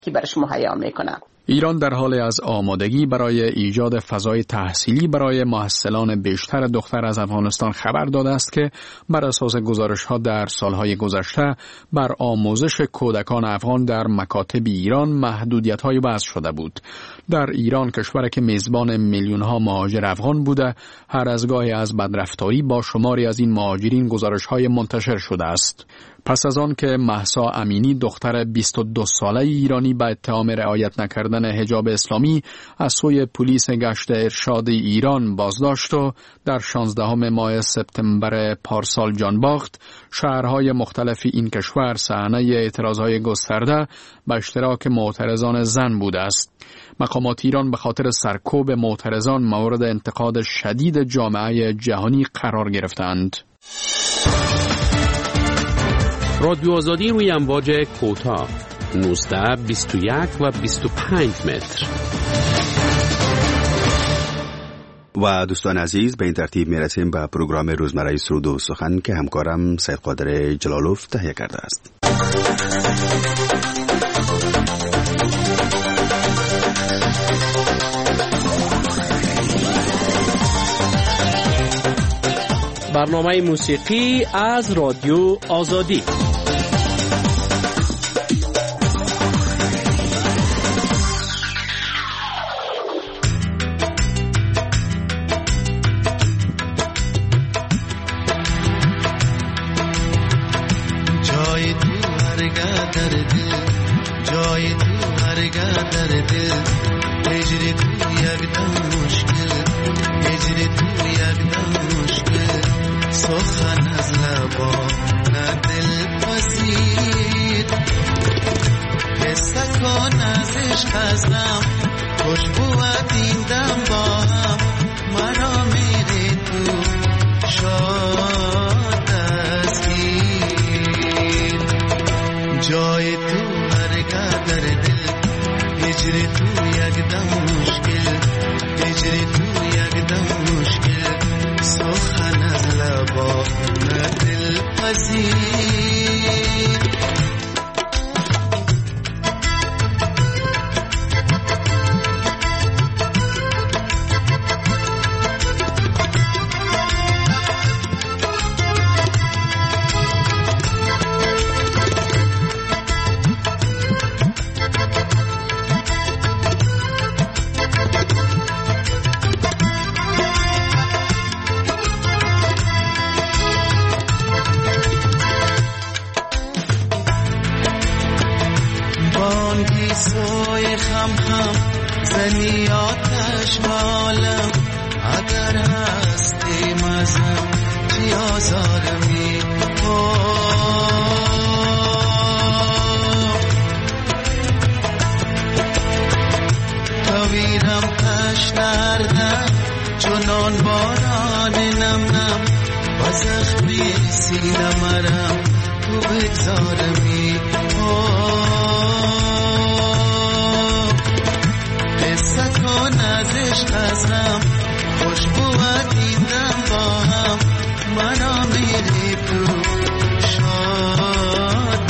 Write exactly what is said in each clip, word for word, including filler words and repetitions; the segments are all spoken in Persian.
که برش مهیا میکنه. ایران در حال از آمادگی برای ایجاد فضای تحصیلی برای محصلان بیشتر دختر از افغانستان خبر داده است که بر اساس گزارش‌ها در سالهای گذشته بر آموزش کودکان افغان در مکاتب ایران محدودیت‌های وضع شده بود. در ایران، کشوری که میزبان میلیون‌ها مهاجر افغان بوده، هر از گاهی از بدرفتاری با شماری از این مهاجرین گزارش‌های منتشر شده است. پس از آن که مهسا امینی، دختر بیست و دو ساله ایرانی، به اتهام رعایت نکردن حجاب اسلامی از سوی پلیس گشت ارشاد ایران بازداشت و در شانزدهم ماه سپتامبر پارسال جان باخت، شهرهای مختلف این کشور صحنه اعتراضهای گسترده به اشتراک معترضان زن بوده است. مقامات ایران به خاطر سرکوب معترضان مورد انتقاد شدید جامعه جهانی قرار گرفتند. رادیو آزادی روی امواج کوتاه نوزده، بیست و یک و بیست و پنج متر. و دوستان عزیز، به این ترتیب میرسیم به پروگرام روزمره سرود و سخن که همکارم سید قادر جلالوف تهیه کرده است. برنامه موسیقی از رادیو آزادی. جای تو هرگاه در دل، جای تو هرگاه در دل، هجر تو یک دم مشکل، هجر تو یک دم مشکل، سخن از لبا نه دل پذیر، حس کن از عشق ازم، خوشبوت این دم با هم، مرا میری تو شاد دستگیر. جای تو هرگاه در دل، هجر تو یک دم مشکل، هجر تو یک دم مشکل، سخن از لبا نه دل پذیر. زنی آتش مالم، اگر هستی مزم چی آزارمی، تویرم تش دردم چنان باران نم نم، با زخمی سینمرم تو بگذارمی. کن از عشق ازم، خوشبوت این دم با هم، منو میری تو شاد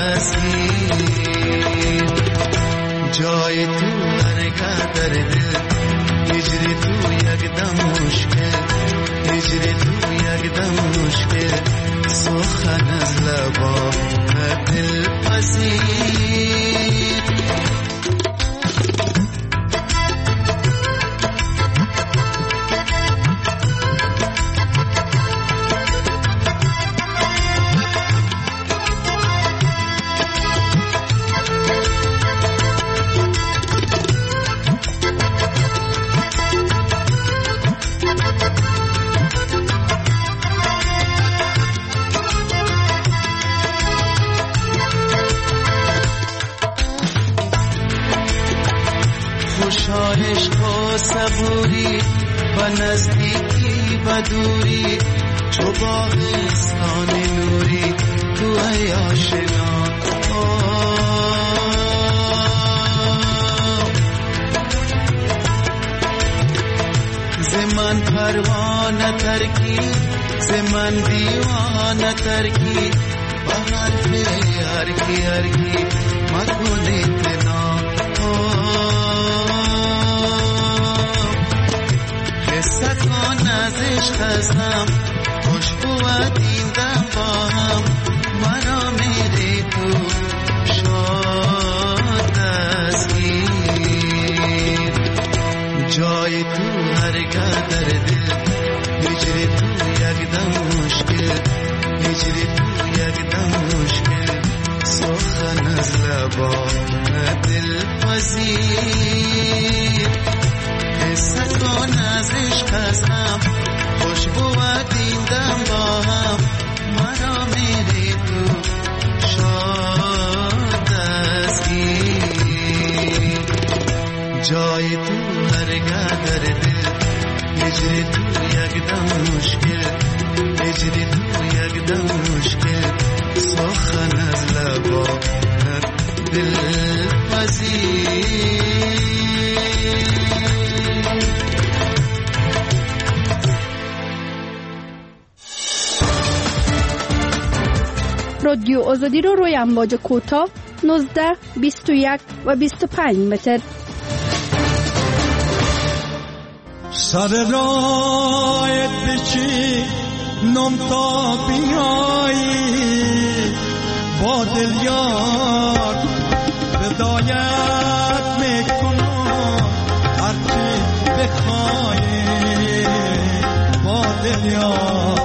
دستگیر. جای تو هرگاه در دل، هجر تو یک دم مشکل، هجر تو یک دم مشکل، سخن از لبا نه دل پذیر. عشق و صبوری و نزدیکی و دوری، چو باغستان نوری تو ای آشنا. زمن پروانه ترکی، زمن دیوانه ترکی، بهر حرف هرگی هرگی مکنه تنا قصه کن از عشق هستم خوشبو و دیدم با هم مرا میری تو شاد دستگیر جای تو هرگاه در دل هجری تو یک دم مشکل هجری تو یک دم مشکل سخن از لبان دل پذیر قصه کن از عشق هستم خوشبو و دیدم با هم مرا میری تو شاد دستگیر جای تو هرگاه در دل هجری تو یک دم مشکل هجری تو یک دم مشکل سخن از لبان دل پذیر رادیو آزادی رو روی امواج کوتاه نوزده بیست و یک و بیست و پنج متر. سر رایت بچی نم تا بیایی با دل یار بدایت میکنم هرچی بخوایی با دل یار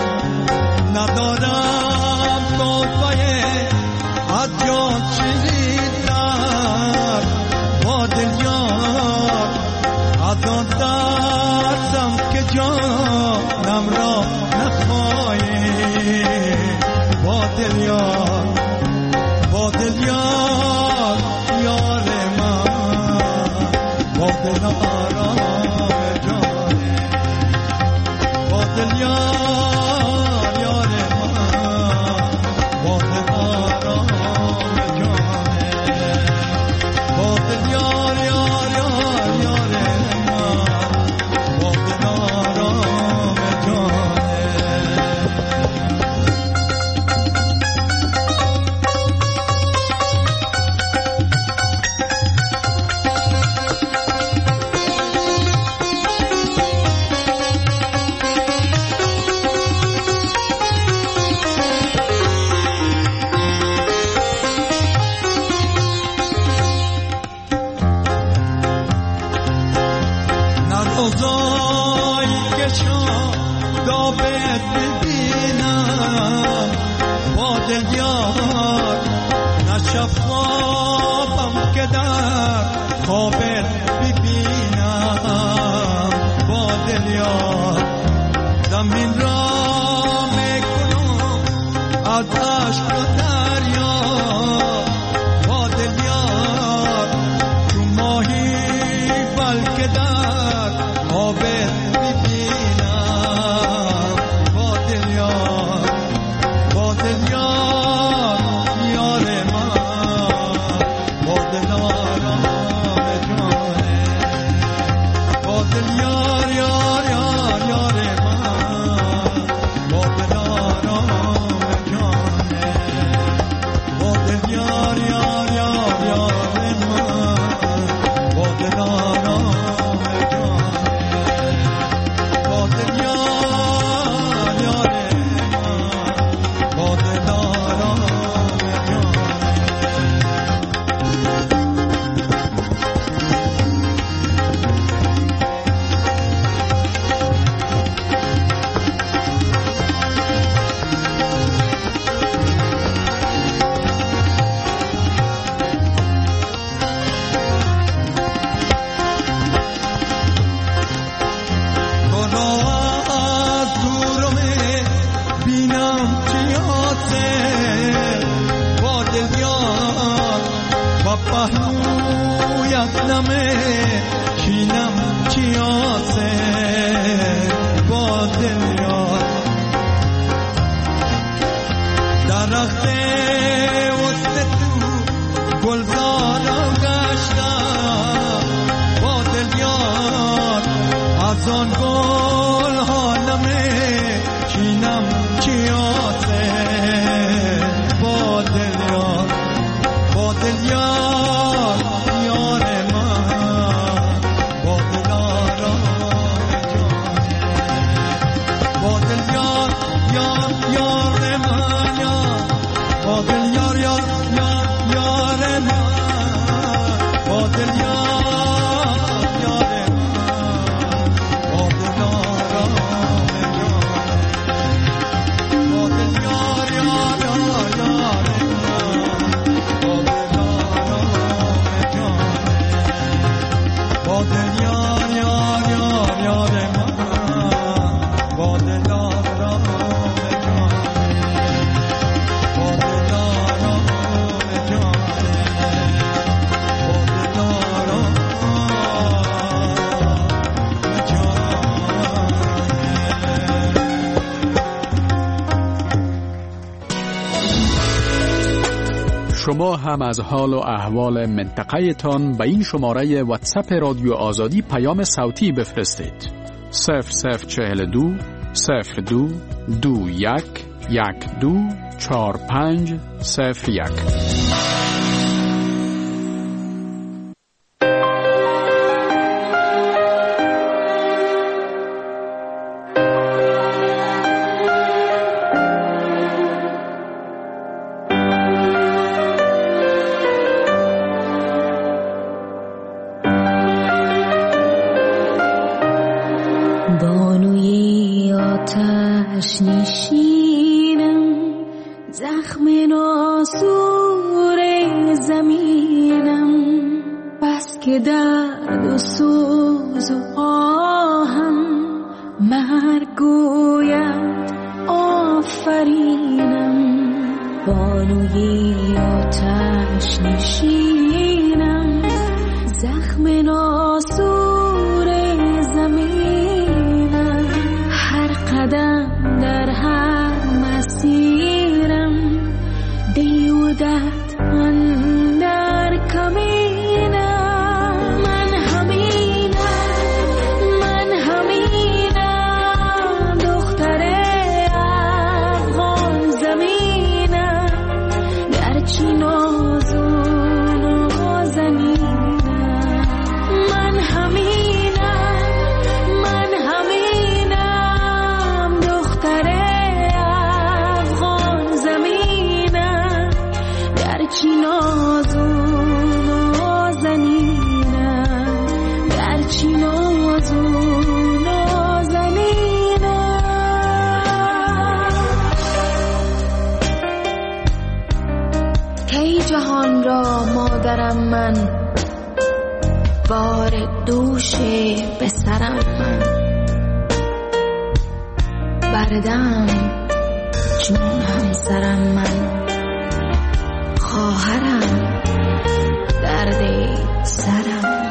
ندارم توفایه از جان چیزیدر با دل یار از آن دردم که جانم را نخواهی با دل یار با دل یار یار من با دل آرام جانه با دل یار یار من با دل آرام جانه با دل یار یار یار یار من با دل آرام جانه روزایی که شادابت ببینم با دل یار نشفافم که در خوابت ببینم با دل یار زمین را میکنم از عشق و دریا با دل یار تو ماهی بلکه در خوابت ببینم با دل یار با دل یار یار من با دل آرام جانه با دل یار یار یار یار من با دل آرام جانه با دل یار یار یار یار من با دل آرام زان گل حالمه چینم چیاته باده شما هم از حال و احوال منطقه تان به این شماره واتساپ رادیو آزادی پیام صوتی بفرستید. صفر صفر چهل دو صفر دو دو یک یک دو چار پنج صفر یک. بانوی آتش نشینم، زخم ناسور زمینم، بس که درد و سوز و آهم مرگ گوید آفرینم. بانوی آتش نشینم، زخم ناسور زمینم، هر قدم در هر مسیرم دیودت اندر کمینم. من همینم، من همینم، دختر افغان زمینم، گرچه نازون و زنینم. من همینم، من همینم، دختر افغان زمینم، گرچه نازون و زنینم، گرچه نازون و زنینم. کی جهان را مادرم من، بار دوش به سرم من، بردم چون همسرم من، خواهرم درد سرم من.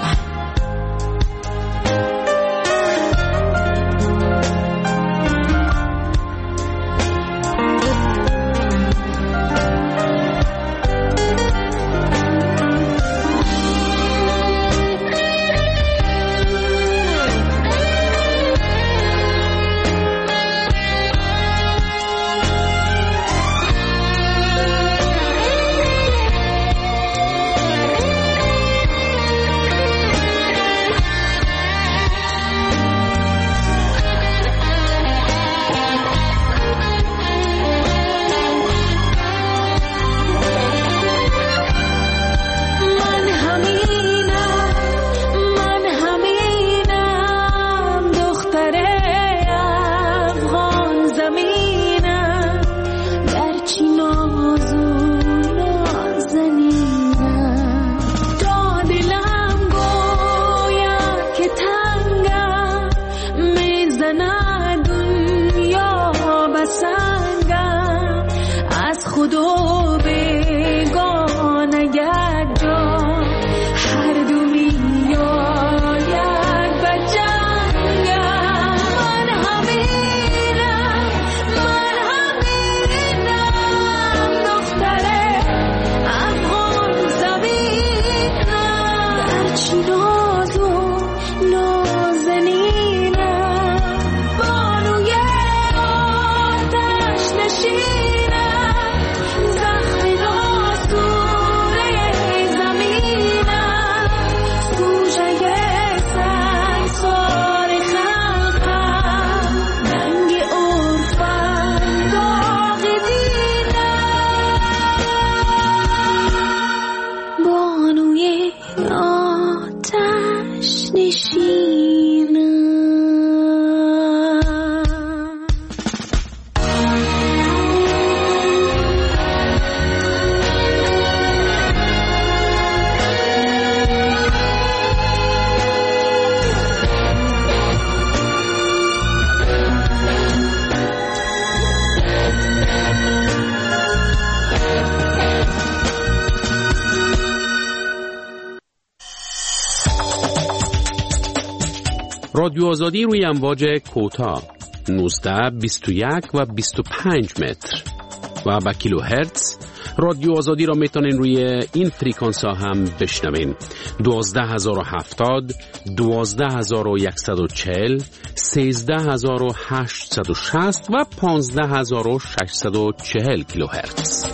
Oh رادیو آزادی روی امواج کوتاه نوزده، بیست و یک و بیست و پنج متر و با کیلو هرتز. رادیو آزادی را میتونین روی این فریکانس ها هم بشنوین: دوازده هزار و هفتاد، دوازده هزار و صد و چهل، سیزده هزار و هشتصد و شصت و پانزده هزار و ششصد و چهل کیلو هرتز.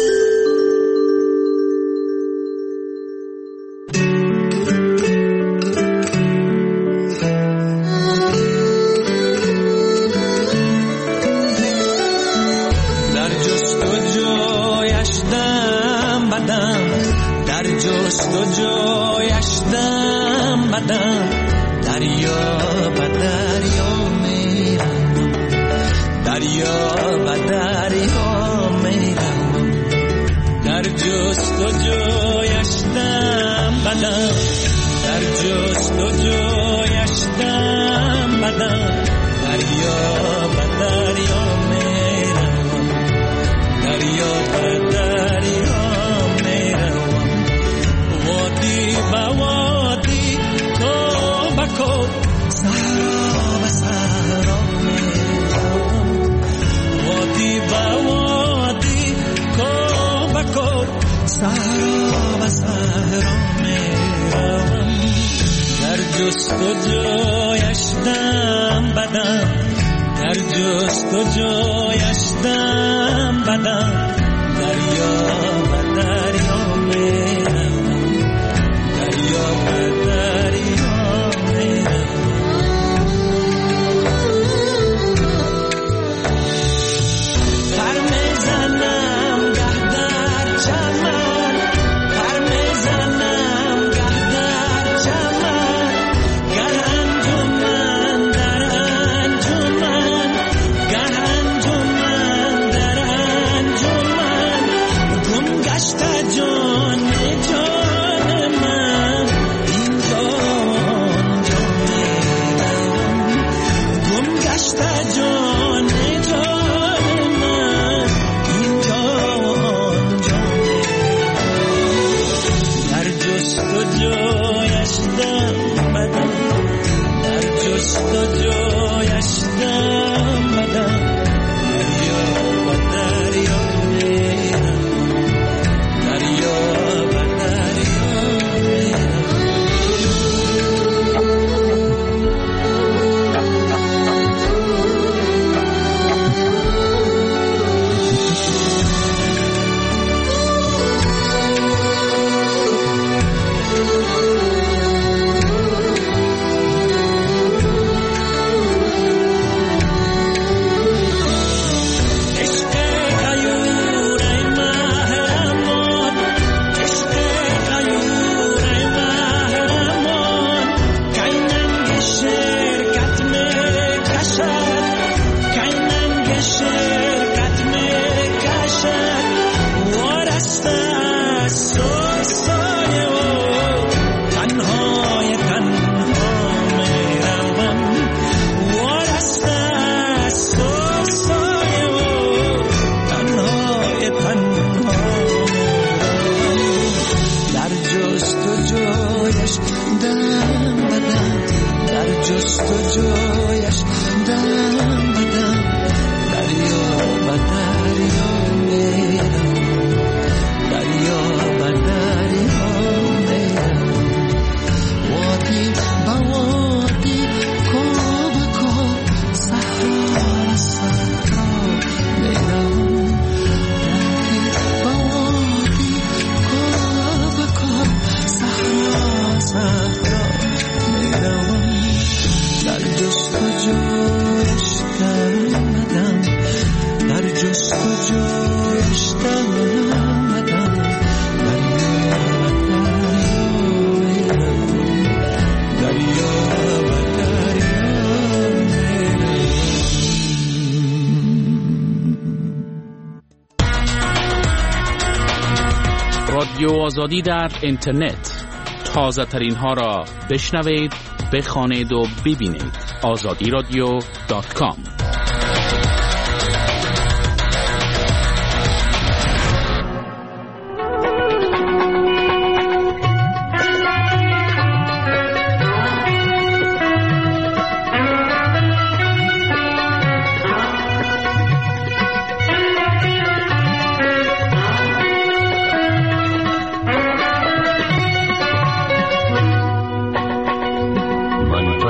رادیو آزادی در اینترنت، تازه ترین ها را بشنوید، بخوانید و ببینید. آزادی رادیو دات کام.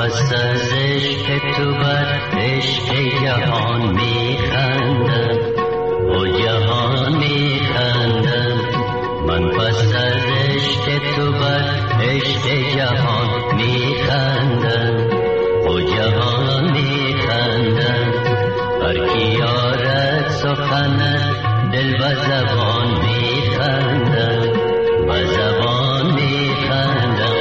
پس از عشق تو بر عشق جهان میخندم، او جهان میخندم. من پس از عشق تو بر عشق جهان میخندم، او جهان میخندم. هر کی یارد سخنت دل و زبان میخندم، و زبان میخندم.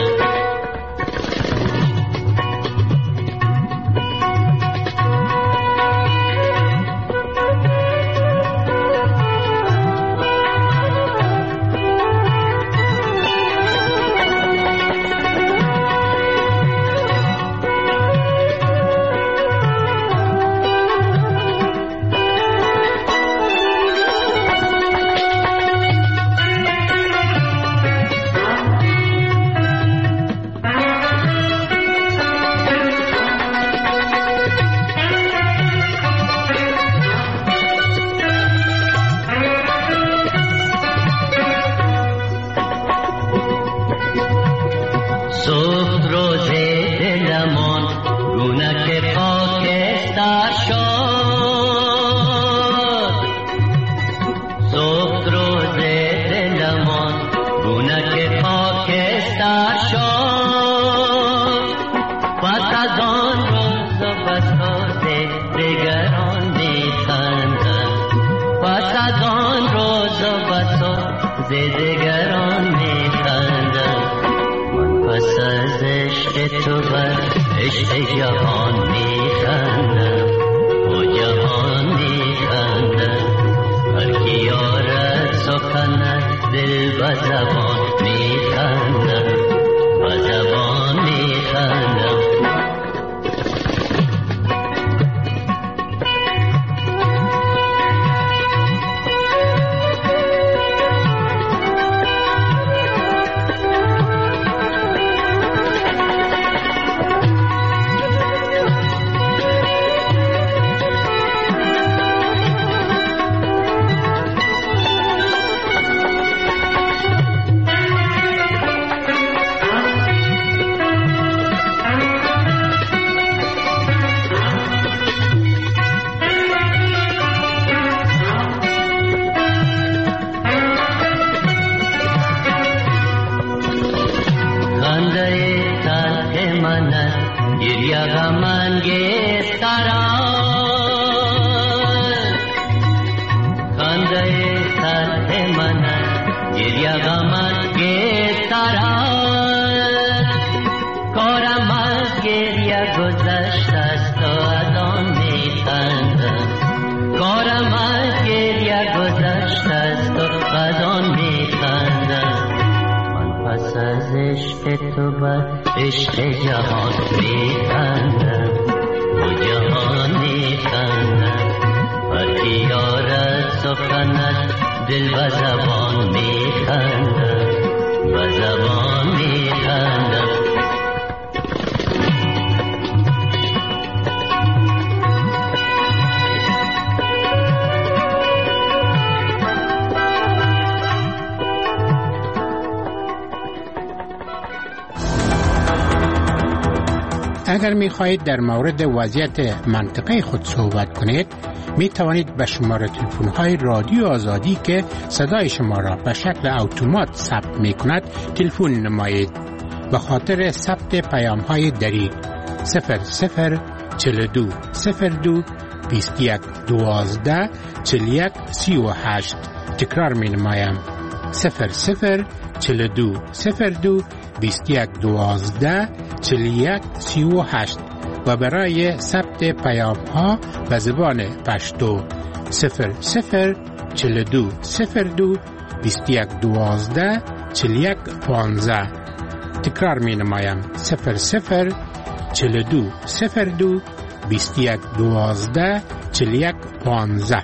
اگر می خواهید در مورد وضعیت منطقه خود صحبت کنید، می توانید به شماره تلفن های رادیو آزادی که صدای شما را به شکل اتومات ثبت می کند تلفن نمایید. به خاطر ثبت پیام های دریغ صفر صفر چهل و دو صفر دو بیست و یک دوازده چهل و یک سی و هشت. تکرار می نمایم صفر صفر چهل و دو صفر دو بیست و یک دوازده چهل و یک سی و هشت و برای ثبت پیام ها به زبان پشتو صفر صفر چهل و دو صفر دو بیست و یک دوازده چهل و یک پانزده. تکرار می نمایم صفر صفر چهل و دو صفر دو بیست و یک دوازده چهل و یک پانزده.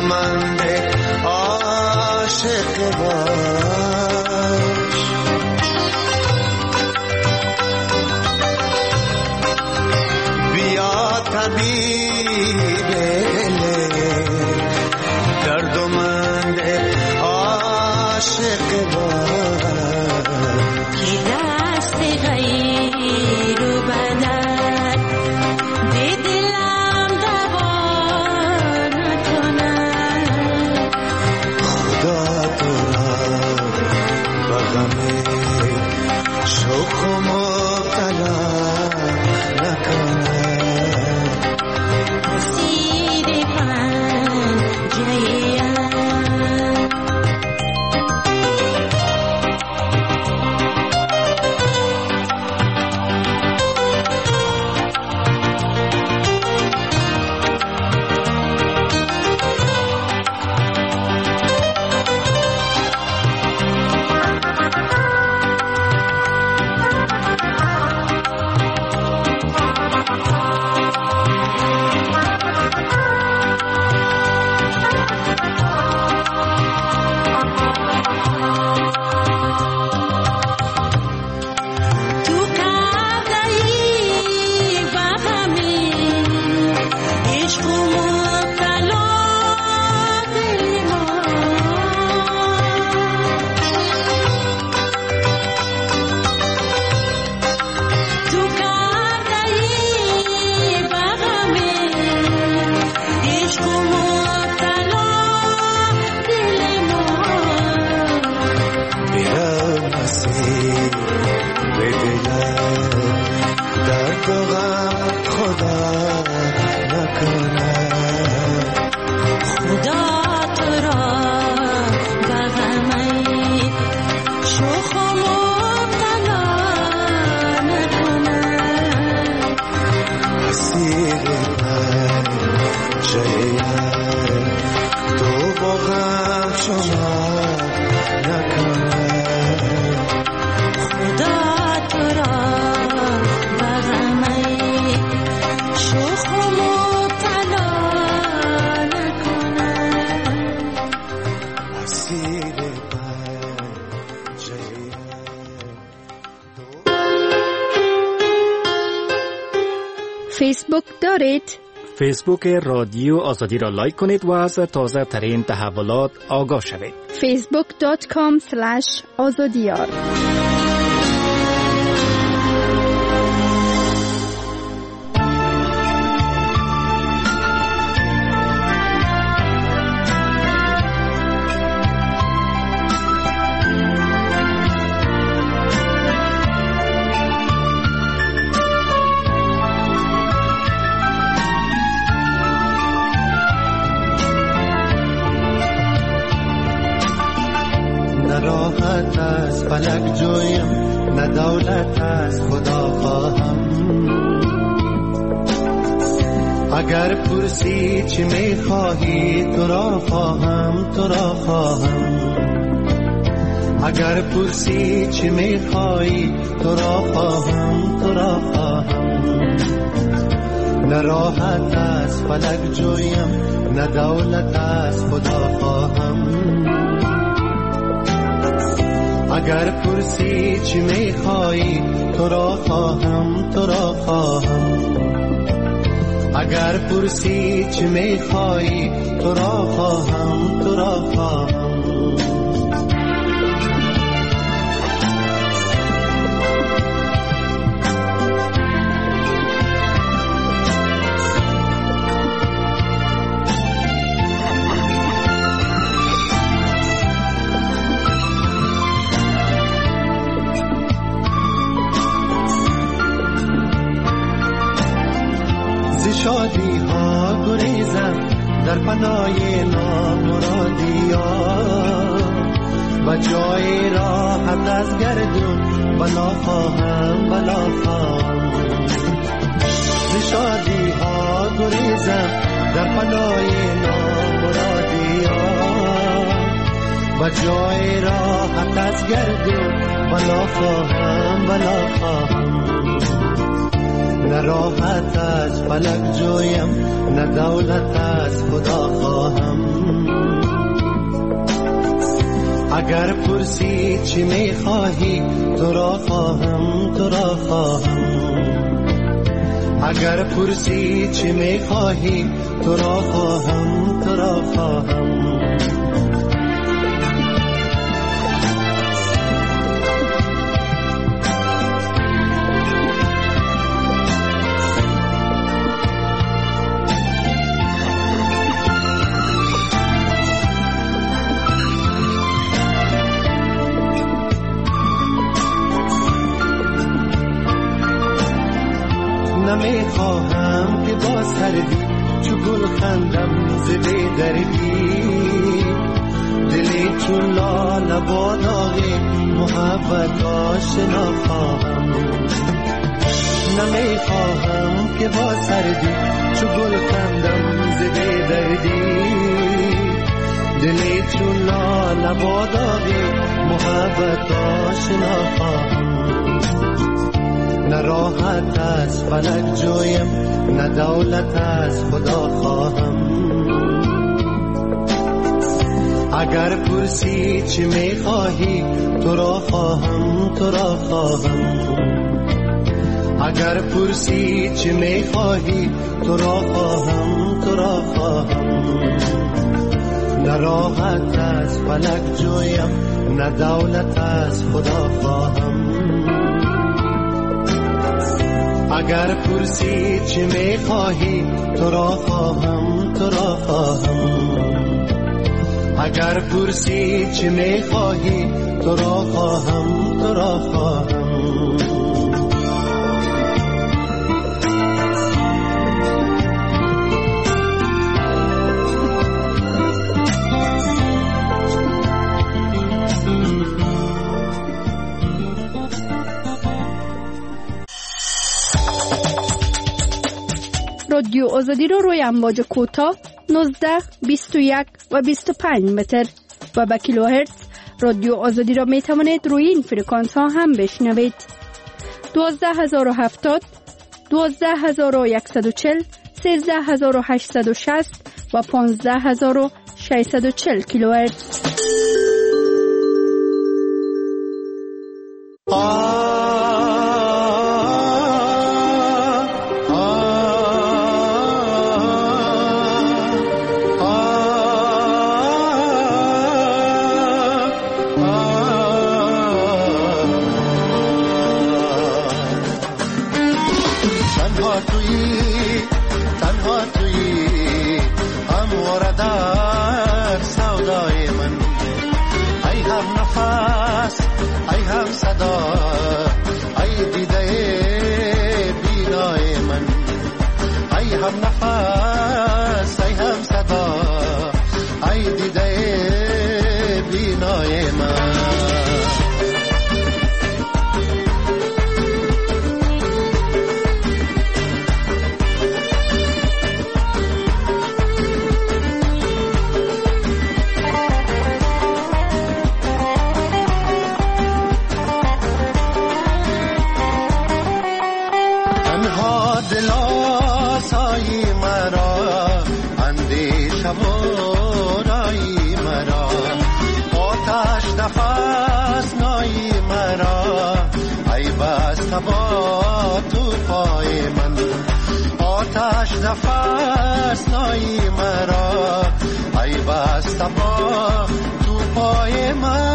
دردمند عاشق باش. بیا طبیب دردمند عاشق باش. که دست غیر و بدن به دلم دوا نکنن. خدا تو را به غم شوق مبتلا نکنن. اسیر پنجه فیسبوک دارید؟ فیسبوک رادیو آزادی را لایک کنید و از تازه ترین تحولات آگاه شوید. فیسبوک دات کام اسلش آزادیار. راحت از فلک جویم، نه دولت از خدا خواهم. اگر پرسی چی میخواهی تو را خواهم، تو را خواهم. اگر پرسی چی میخواهی تو را خواهم، تو را خواهم. نه راحت از فلک جویم، نه دولت از خدا خواهم. اگر پرسی چی میخواهی تو را خواهم، تو را خواهم. اگر پرسی چی میخواهی تو را خواهم، تو را خواهم. شادی ها گریزم در پناه نامرادی ها و جای راحت از گردون بلا خواهم، بلا خواهم. ز شادی ها گریزم در پناه نامرادی ها و جای راحت از گردون بلا خواهم، بلا خواهم. نه راحت از فلک جویم، نه دولت از خدا خواهم. اگر پرسی چی میخواهی تو را خواهم تو را خواهم اگر پرسی چی میخواهی تو را خواهم تو را خواهم نمیخواهم که با سردی چو گل خندم زده دردی دلی چون لاله با داغی محبت آشنا خواهم نمیخواهم که با سردی چو گل خندم زده دردی دلی چون لاله با داغی محبت آشنا خواهم نه راحت از فلک جویم نه دولت از خدا خواهم اگر پرسی چی میخواهی تو را خواهم تو را خواهم اگر پرسی چی میخواهی تو را خواهم تو را خواهم نه راحت از فلک جویم نه دولت از خدا خواهم اگر پرسی چی میخواهی تو را خواهم تو را خواهم اگر پرسی چی میخواهی تو را خواهم تو را خواهم رادیو آزادی رو روی امواج کوتاه نوزده، بیست و یک و بیست و پنج متر و با کیلوهرتز رادیو آزادی را می توانید روی این فرکانس ها هم بشنوید. دوازده هزار و هفتاد، دوازده هزار و صد و چهل، سیزده هزار و هشتصد و شصت و پانزده هزار و ششصد و چهل کیلوهرتز. نفس نایی مرا ای بسته با تو پای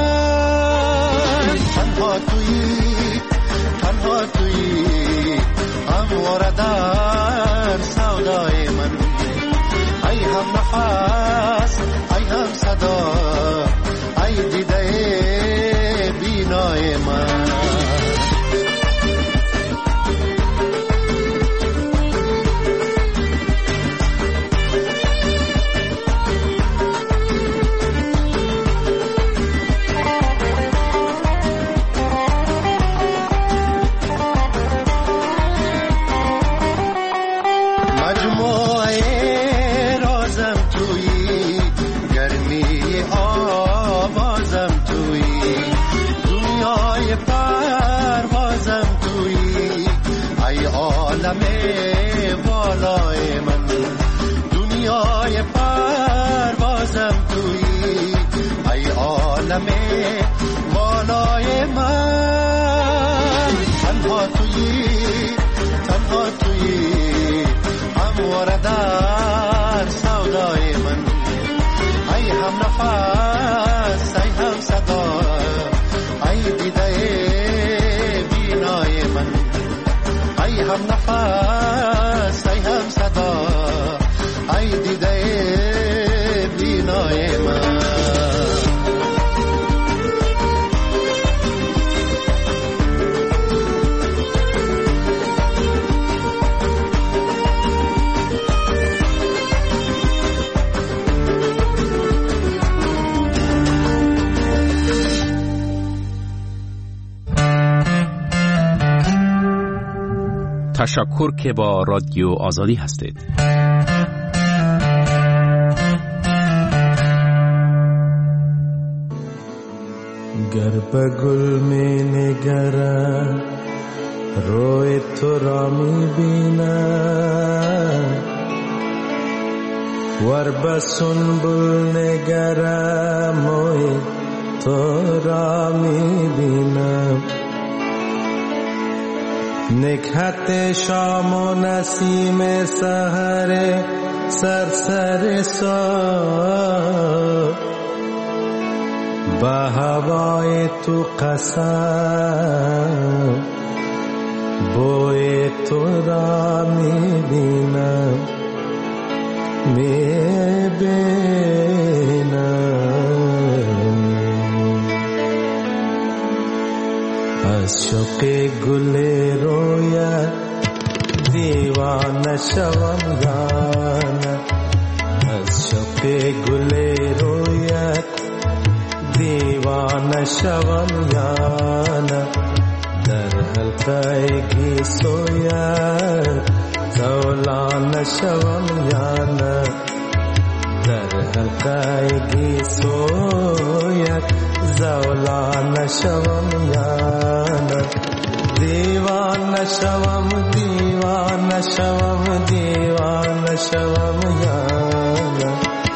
من تنها تویی تنها تویی همواره در سودای من ای هم نفس ای هم صدا ای دیده بینای من عالم والای من. تنها تویی تنها تویی همواره در سودای من. ای هم نفس ای هم صدا ای دیده بینای من. ای هم نفس ای هم صدا ای دیده بینای من. تشکر که با رادیو آزادی هستید. گر به گل می نگرم روی تو را می بینم، ور به سنبل نگرم موی تو را می بینم. نکهت شام و نسیم سحر سرسر سار، به هوای تو قسم بوی تو را می بینم می بینم. از شوق گل رویت دیوانه شوم یانه، از شوق گل رویت دیوانه شوم یانه. در حلقه گیسویت زولانه شوم یانه، در حلقه گیسویت زولانه شوم یانه. دیوانه شوم دیوانه شوم دیوانه شوم یانه.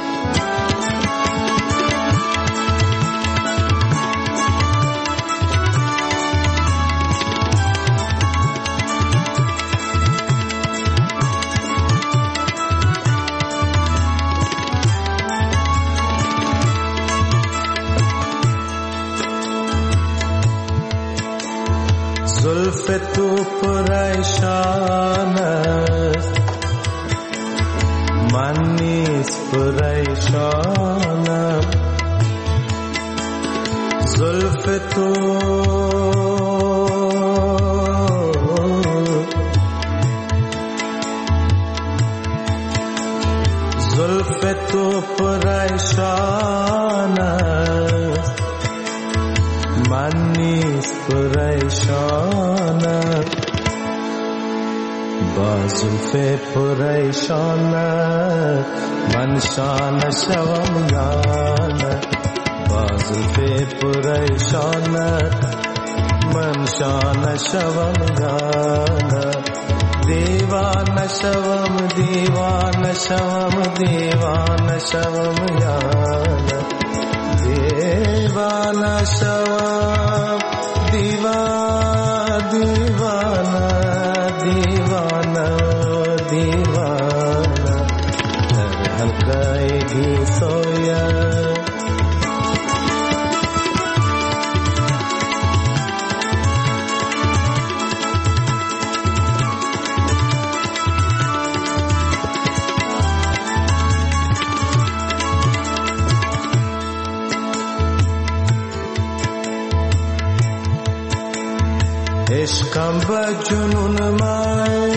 زلف تو پریشان است من نیز پریشانم. زلف تو زلف تو پریشان است من نیز پریشانم. با زلف پریشانت من شانه شوم یانه، با زلف پریشانت من شانه شوم یانه. دیوانه شوم دیوانه شوم دیوانه شوم یانه، دیوانه شوم دیوانه دیوانه دیوانه دیوانه. در حلقه گیسویت عشقم به جنون من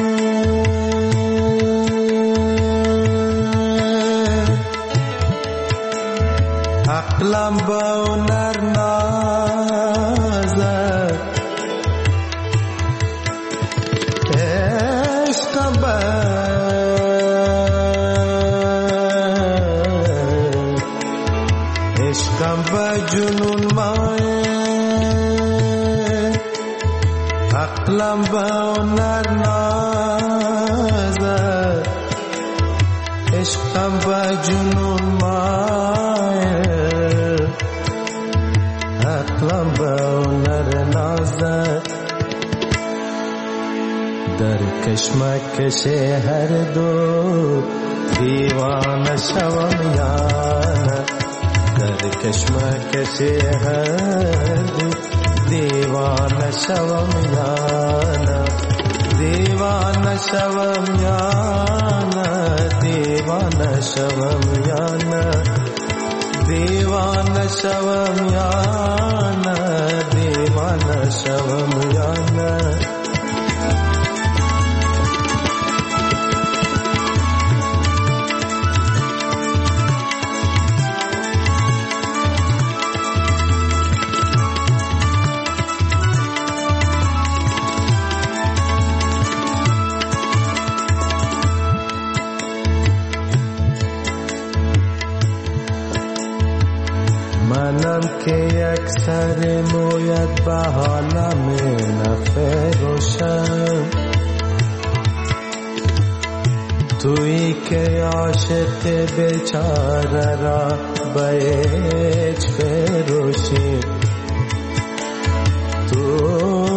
عقلم به هنر نازد. عشقم به عشقم به جنون من عقلم به هنر نازد. عشقم به جنون مایل کشمکش هر دو دیوانه شوم یا نه در کشمکش هر دو دیوانه شوم یا نه دیوانه شوم یا نه دیوانه شوم یا نه دیوانه شوم یا نه دیوانه شوم یا نه منم که اکثر مویت به حالم نفروشم تویی که عاشق بیچاره را بیچ فروشی تو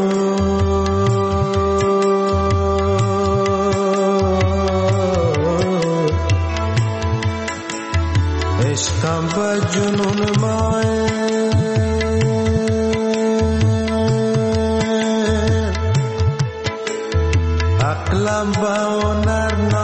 عشقم به جنون ماه عقلم به هنر